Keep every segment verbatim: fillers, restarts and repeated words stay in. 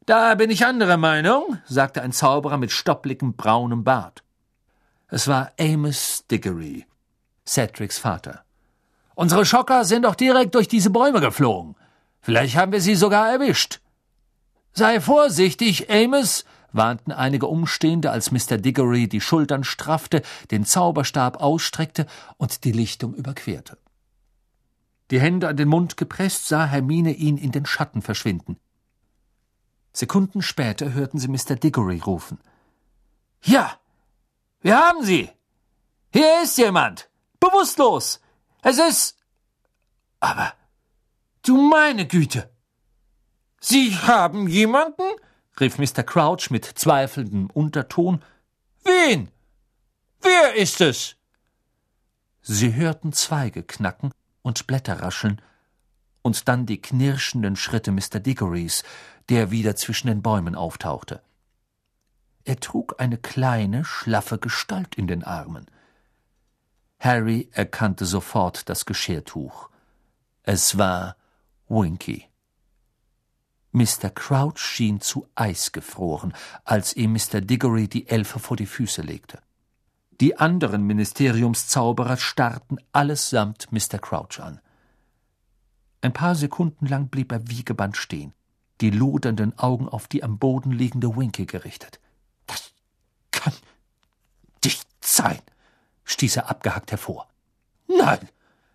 »Da bin ich anderer Meinung«, sagte ein Zauberer mit stoppligem braunem Bart. Es war Amos Diggory, Cedrics Vater. »Unsere Schocker sind doch direkt durch diese Bäume geflogen. Vielleicht haben wir sie sogar erwischt.« »Sei vorsichtig, Amos«, warnten einige Umstehende, als Mister Diggory die Schultern straffte, den Zauberstab ausstreckte und die Lichtung überquerte. Die Hände an den Mund gepresst, sah Hermine ihn in den Schatten verschwinden. Sekunden später hörten sie Mister Diggory rufen. »Ja, wir haben sie! Hier ist jemand! Bewusstlos! Es ist... Aber, du meine Güte! Sie haben jemanden?« rief Mister Crouch mit zweifelndem Unterton. »Wen? Wer ist es?« Sie hörten Zweige knacken und Blätter rascheln und dann die knirschenden Schritte Mister Diggorys, der wieder zwischen den Bäumen auftauchte. Er trug eine kleine, schlaffe Gestalt in den Armen. Harry erkannte sofort das Geschirrtuch. Es war Winky. Mister Crouch schien zu Eis gefroren, als ihm Mister Diggory die Elfe vor die Füße legte. Die anderen Ministeriumszauberer starrten allesamt Mister Crouch an. Ein paar Sekunden lang blieb er wie gebannt stehen, die lodernden Augen auf die am Boden liegende Winky gerichtet. »Das kann nicht sein«, stieß er abgehackt hervor. »Nein!«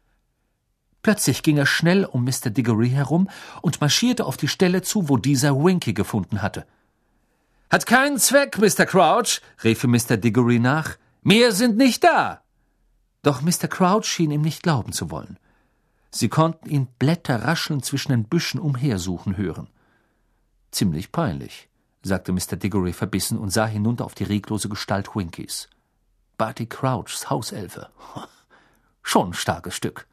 Plötzlich ging er schnell um Mister Diggory herum und marschierte auf die Stelle zu, wo dieser Winky gefunden hatte. »Hat keinen Zweck, Mister Crouch«, rief ihm Mister Diggory nach. »Mehr sind nicht da!« Doch Mister Crouch schien ihm nicht glauben zu wollen. Sie konnten ihn Blätter rascheln zwischen den Büschen umhersuchen hören. »Ziemlich peinlich«, sagte Mister Diggory verbissen und sah hinunter auf die reglose Gestalt Winkys. Barty Crouchs Hauselfe. Schon ein starkes Stück.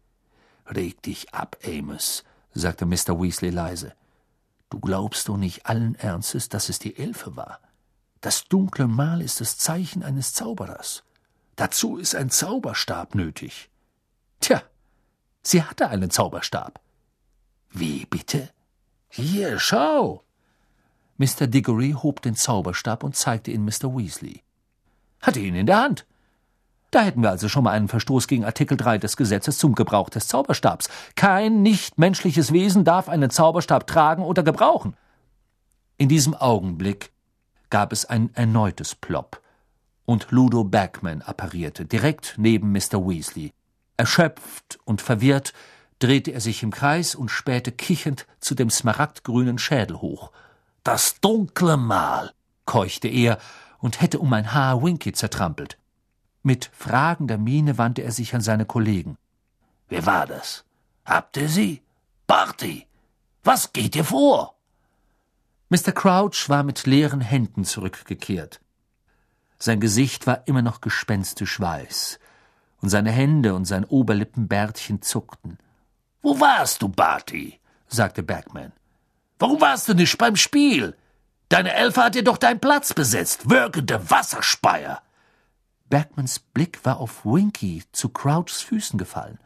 »Reg dich ab, Amos«, sagte Mister Weasley leise. »Du glaubst doch nicht allen Ernstes, dass es die Elfe war. Das dunkle Mal ist das Zeichen eines Zauberers. Dazu ist ein Zauberstab nötig.« »Tja, sie hatte einen Zauberstab.« »Wie bitte?« »Hier, schau!« Mister Diggory hob den Zauberstab und zeigte ihn Mister Weasley. »Hatte ihn in der Hand. Da hätten wir also schon mal einen Verstoß gegen Artikel drei des Gesetzes zum Gebrauch des Zauberstabs. Kein nichtmenschliches Wesen darf einen Zauberstab tragen oder gebrauchen.« In diesem Augenblick gab es ein erneutes Plopp, und Ludo Bagman apparierte, direkt neben Mister Weasley. Erschöpft und verwirrt drehte er sich im Kreis und spähte kichernd zu dem smaragdgrünen Schädel hoch. »Das dunkle Mal«, keuchte er und hätte um ein Haar Winky zertrampelt. Mit fragender Miene wandte er sich an seine Kollegen. »Wer war das? Habt ihr sie? Barty, was geht ihr vor?« Mister Crouch war mit leeren Händen zurückgekehrt. Sein Gesicht war immer noch gespenstisch weiß, und seine Hände und sein Oberlippenbärtchen zuckten. »Wo warst du, Barty?« sagte Bagman. »Warum warst du nicht beim Spiel? Deine Elfe hat dir doch deinen Platz besetzt, würgende Wasserspeier!« Bagmans Blick war auf Winky zu Crouchs Füßen gefallen.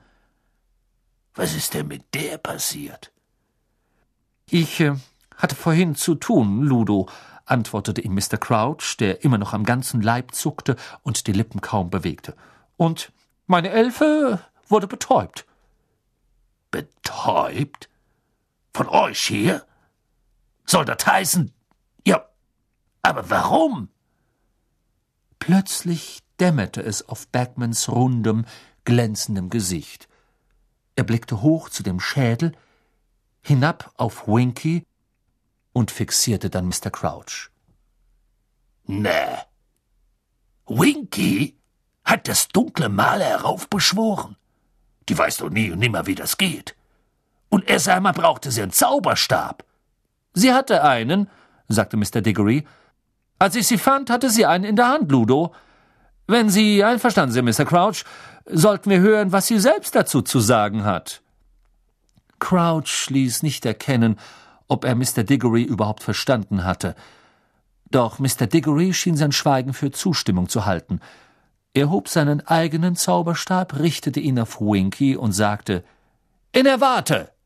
»Was ist denn mit der passiert?« »Ich äh, hatte vorhin zu tun, Ludo«, antwortete ihm Mister Crouch, der immer noch am ganzen Leib zuckte und die Lippen kaum bewegte. »Und meine Elfe wurde betäubt.« »Betäubt? Von euch hier? Soll das heißen, ja, aber warum?« Plötzlich dämmerte es auf Bagmans rundem, glänzendem Gesicht. Er blickte hoch zu dem Schädel, hinab auf Winky und fixierte dann Mister Crouch. »Nee, Winky hat das dunkle Mal heraufbeschworen. Die weiß doch nie und nimmer, wie das geht. Und erst einmal brauchte sie einen Zauberstab.« »Sie hatte einen«, sagte Mister Diggory. »Als ich sie fand, hatte sie einen in der Hand, Ludo. Wenn Sie einverstanden sind, Mister Crouch, sollten wir hören, was sie selbst dazu zu sagen hat.« Crouch ließ nicht erkennen, ob er Mister Diggory überhaupt verstanden hatte. Doch Mister Diggory schien sein Schweigen für Zustimmung zu halten. Er hob seinen eigenen Zauberstab, richtete ihn auf Winky und sagte, »In der Warte!